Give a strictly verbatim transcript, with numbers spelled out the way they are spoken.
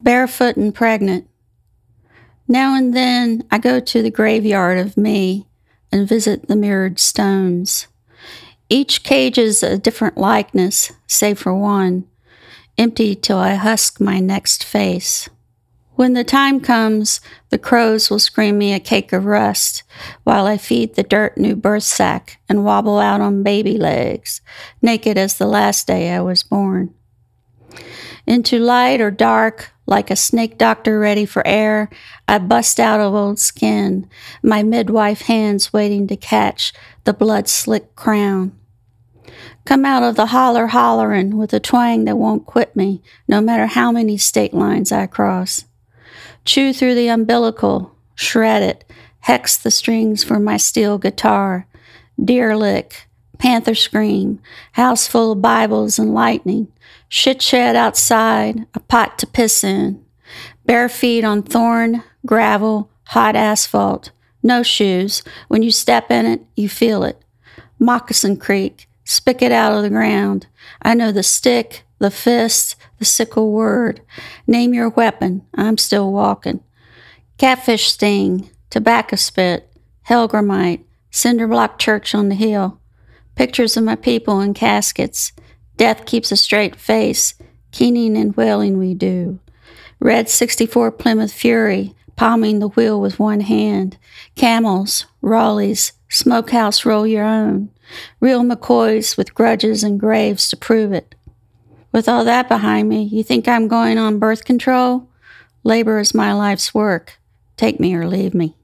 barefoot and pregnant. Now and then I go to the graveyard of me and visit the mirrored stones. Each cage is a different likeness, save for one, empty till I husk my next face. When the time comes, the crows will scream me a cake of rust, while I feed the dirt new birth sack and wobble out on baby legs, naked as the last day I was born. Into light or dark, like a snake doctor ready for air, I bust out of old skin, my midwife hands waiting to catch the blood-slick crown. Come out of the holler hollerin' with a twang that won't quit me, no matter how many state lines I cross. Chew through the umbilical, shred it, hex the strings for my steel guitar, deer lick, panther scream, house full of Bibles and lightning, shit shed outside, a pot to piss in, bare feet on thorn, gravel, hot asphalt, no shoes. When you step in it, you feel it. Moccasin creak, spigot out of the ground. I know the stick, the fist, the sickle word. Name your weapon, I'm still walking. Catfish sting, tobacco spit, Hellgramite, cinder block church on the hill. Pictures of my people in caskets. Death keeps a straight face, keening and wailing we do. Red sixty-four Plymouth Fury, palming the wheel with one hand. Camels, Raleighs, smokehouse roll your own. Real McCoys with grudges and graves to prove it. With all that behind me, you think I'm going on birth control? Labor is my life's work. Take me or leave me.